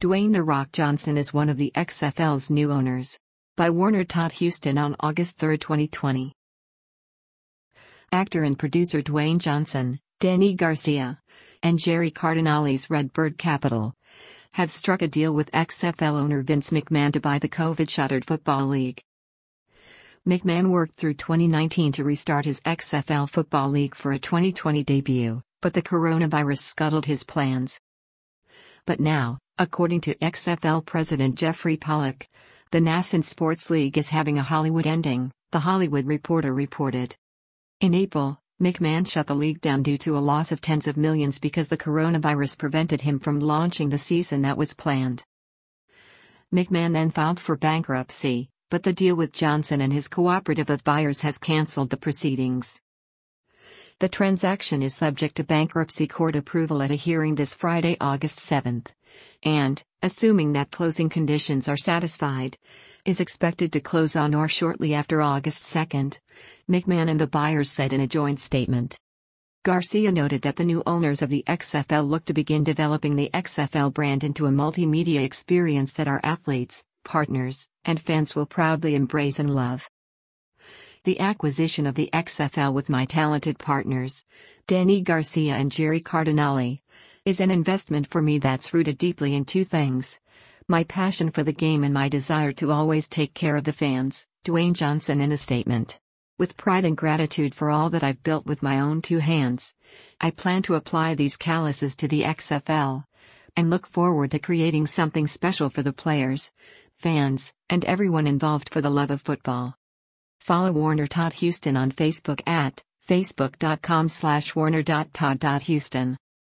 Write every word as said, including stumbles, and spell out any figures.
Dwayne "The Rock" Johnson is one of the X F L's new owners. By Warner Todd Houston on August third, twenty twenty. Actor and producer Dwayne Johnson, Dany Garcia, and Jerry Cardinale's Redbird Capital have struck a deal with X F L owner Vince McMahon to buy the COVID-shuttered Football League. McMahon worked through twenty nineteen to restart his X F L Football League for a twenty twenty debut, but the coronavirus scuttled his plans. But now, according to X F L president Jeffrey Pollock, the nascent sports league is having a Hollywood ending, The Hollywood Reporter reported. In April, McMahon shut the league down due to a loss of tens of millions because the coronavirus prevented him from launching the season that was planned. McMahon then filed for bankruptcy, but the deal with Johnson and his cooperative of buyers has canceled the proceedings. The transaction is subject to bankruptcy court approval at a hearing this Friday, August seventh, and, assuming that closing conditions are satisfied, is expected to close on or shortly after August second, McMahon and the buyers said in a joint statement. Garcia noted that the new owners of the X F L look to begin developing the X F L brand into a multimedia experience that our athletes, partners, and fans will proudly embrace and love. The acquisition of the X F L with my talented partners, Dany Garcia and Jerry Cardinale, is an investment for me that's rooted deeply in two things: my passion for the game and my desire to always take care of the fans, Dwayne Johnson in a statement. With pride and gratitude for all that I've built with my own two hands, I plan to apply these calluses to the X F L, and look forward to creating something special for the players, fans, and everyone involved for the love of football. Follow Warner Todd Houston on Facebook at facebook dot com slash warner dot todd dot houston.